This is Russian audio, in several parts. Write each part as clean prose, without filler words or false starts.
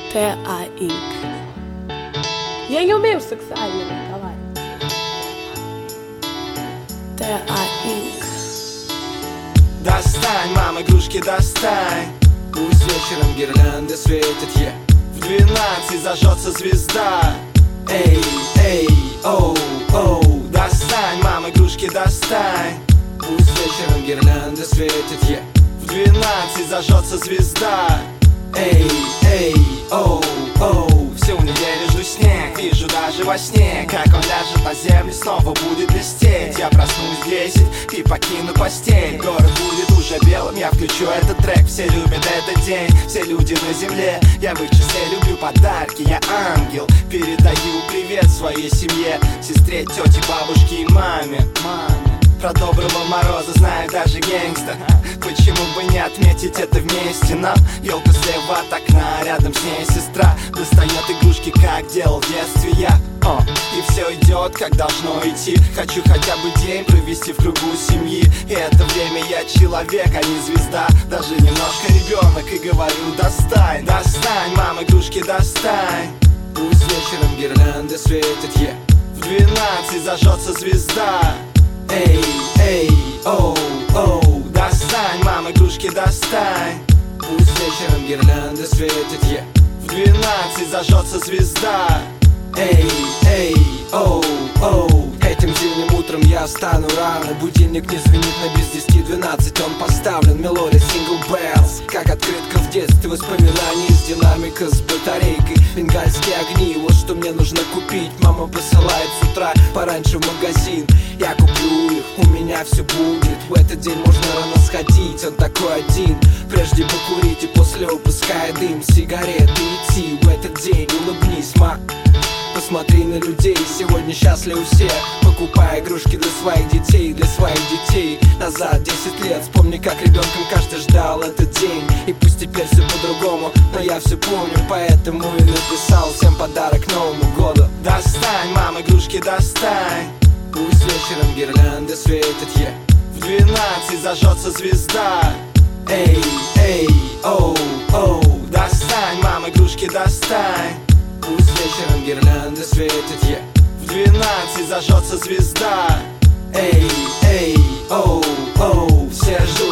ТА Инк. Я не умею сексуально разговаривать. ТА Инк. Достань, мама, игрушки достань. Пусть вечером гирлянды светят, в 12 зажжется звезда. Эй, эй, оу, оу. Достань, мама, игрушки достань. Пусть вечером гирлянды светят, в 12 зажжется звезда. Эй, эй, оу, оу. Всю неделю жду снег, вижу даже во сне, как он ляжет на землю, снова будет блестеть. Я проснусь в 10 и покину постель. Город будет уже белым, я включу этот трек. Все любят этот день, все люди на земле. Я в их числе, люблю подарки, я ангел. Передаю привет своей семье, сестре, тете, бабушке и маме. Про Доброго Мороза знает даже гангста. Почему бы не отметить это вместе нам? Елка слева от окна, рядом с ней сестра достает игрушки, как делал в детстве я. И все идет, как должно идти. Хочу хотя бы день провести в кругу семьи. И это время я человек, а не звезда. Даже немножко ребенок, и говорю: достань, достань, мама, игрушки достань. Пусть вечером гирлянды светят, в 12 зажжется звезда. Эй, эй, оу, оу. Достань, мама, игрушки достань. Пусть вечером гирлянды светят, в 12 зажжется звезда. Эй, эй, оу, оу. Этим зимним утром я встану рано. Будильник не звенит на без 10-12. Он поставлен, мелодия Single Bells. Как открытка в детстве, воспоминаний из динамика с батарейкой. Бенгальские огни, вот что мне нужно купить. Мама посылает с утра пораньше в магазин. Я куплю их, у меня все будет. В этот день можно рано сходить, он такой один. Прежде покурить и после выпуская дым сигареты идти. В этот день улыбнись, ма. Посмотри на людей, сегодня счастливы все. Покупая игрушки для своих детей, для своих детей. Назад 10 лет, вспомни, как ребенком каждый ждал этот день. И пусть теперь все по-другому, но я все помню, поэтому и написал всем подарок к Новому году. Достань, мама, игрушки достань. Пусть вечером гирлянды светят, в 12 зажжется звезда. Эй, эй, оу, оу. Достань, мама, игрушки достань. Пусть вечером гирлянды светят, в 12 зажжется звезда. Эй, эй, оу, оу. Все ждут,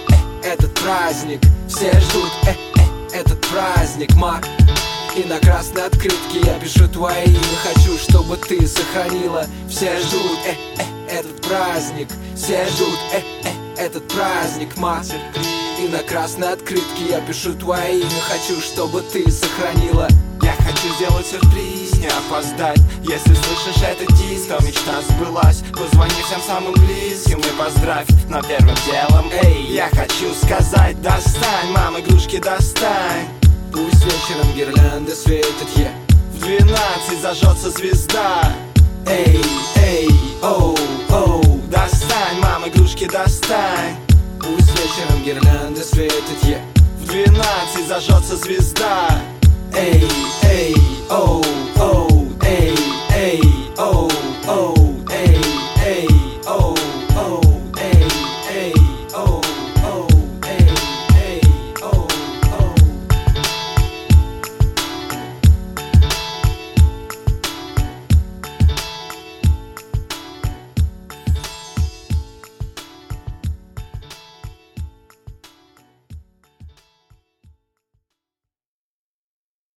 этот праздник. Все ждут, этот праздник, ма. И на красной открытке я пишу твои имя. Хочу, чтобы ты сохранила. Все ждут, этот праздник. Все ждут, этот праздник, ма. И на красной открытке я пишу твои имя. Хочу, чтобы ты сохранила. Я хочу сделать сюрприз, не опоздать. Если слышишь этот диск, то мечта сбылась. Позвони всем самым близким и поздравь. Но первым делом, эй, я хочу сказать: достань, мама, игрушки достань. Пусть вечером гирлянды светят, в 12 зажжется звезда. Эй, эй, оу, оу. Достань, мама, игрушки достань. Пусть вечером гирлянды светят, в 12 зажжется звезда. Эй, эй, оу.